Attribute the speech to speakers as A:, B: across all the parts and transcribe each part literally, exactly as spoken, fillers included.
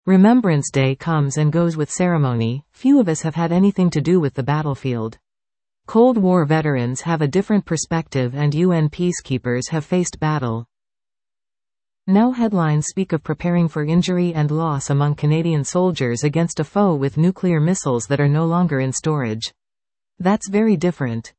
A: Remembrance Day comes and goes with ceremony, few of us have had anything to do with the battlefield. Cold War veterans have a different perspective and U N peacekeepers have faced battle. Now headlines speak of preparing for injury and loss among Canadian soldiers against a foe with nuclear missiles that are no longer in storage. That's very different.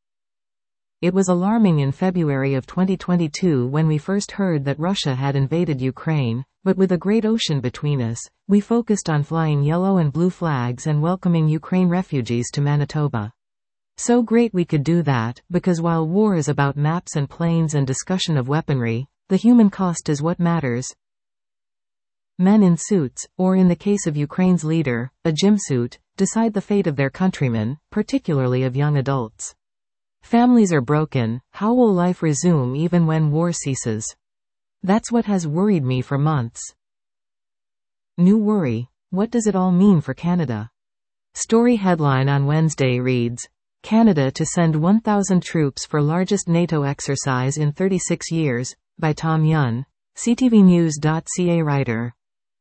A: It was alarming in February of twenty twenty-two when we first heard that Russia had invaded Ukraine, but with a great ocean between us, we focused on flying yellow and blue flags and welcoming Ukraine refugees to Manitoba. So great we could do that, because while war is about maps and planes and discussion of weaponry, the human cost is what matters. Men in suits, or in the case of Ukraine's leader, a gym suit, decide the fate of their countrymen, particularly of young adults. Families are broken. How will life resume even when war ceases? That's what has worried me for months. New worry. What does it all mean for Canada? Story headline on Wednesday reads, Canada to send one thousand troops for largest NATO exercise in thirty-six years, by Tom Yun, C T V News dot C A writer.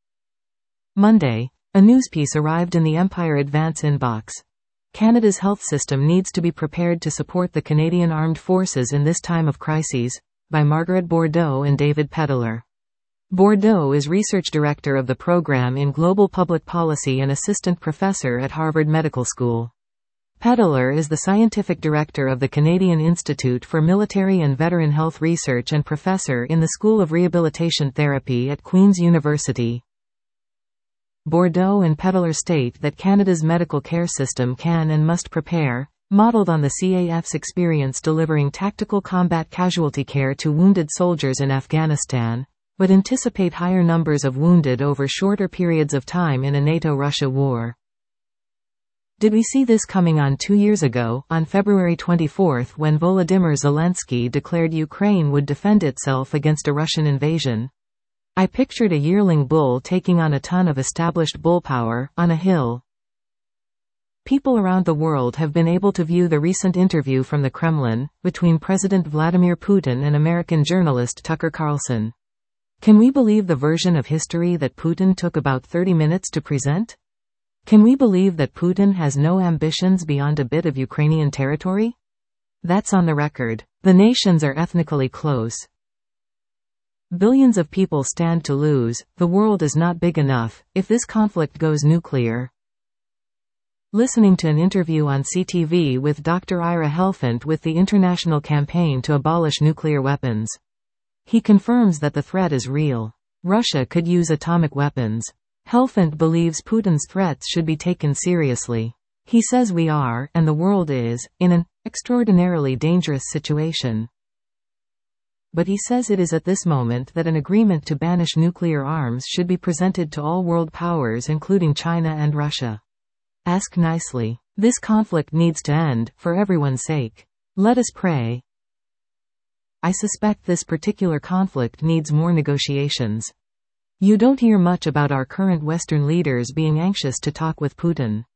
A: Monday, a news piece arrived in the Empire Advance inbox. Canada's health system needs to be prepared to support the Canadian Armed Forces in this time of crises, by Margaret Bordeaux and David Peddler. Bordeaux is research director of the program in global public policy and assistant professor at Harvard Medical School. Peddler is the scientific director of the Canadian Institute for Military and Veteran Health Research and professor in the School of Rehabilitation Therapy at Queen's University. Bordeaux and Peddler state that Canada's medical care system can and must prepare, modeled on the C A F's experience delivering tactical combat casualty care to wounded soldiers in Afghanistan, but anticipate higher numbers of wounded over shorter periods of time in a NATO-Russia war. Did we see this coming on two years ago, on February twenty-fourth, when Volodymyr Zelensky declared Ukraine would defend itself against a Russian invasion? I pictured a yearling bull taking on a ton of established bull power, on a hill. People around the world have been able to view the recent interview from the Kremlin, between President Vladimir Putin and American journalist Tucker Carlson. Can we believe the version of history that Putin took about thirty minutes to present? Can we believe that Putin has no ambitions beyond a bit of Ukrainian territory? That's on the record. The nations are ethnically close. Billions of people stand to lose. The world is not big enough if this conflict goes nuclear. Listening to an interview on C T V with Doctor Ira Helfand with the International Campaign to Abolish Nuclear Weapons. He confirms that the threat is real. Russia could use atomic weapons. Helfand believes Putin's threats should be taken seriously. He says we are, and the world is, in an extraordinarily dangerous situation. But he says it is at this moment that an agreement to banish nuclear arms should be presented to all world powers including China and Russia. Ask nicely. This conflict needs to end, for everyone's sake. Let us pray. I suspect this particular conflict needs more negotiations. You don't hear much about our current Western leaders being anxious to talk with Putin.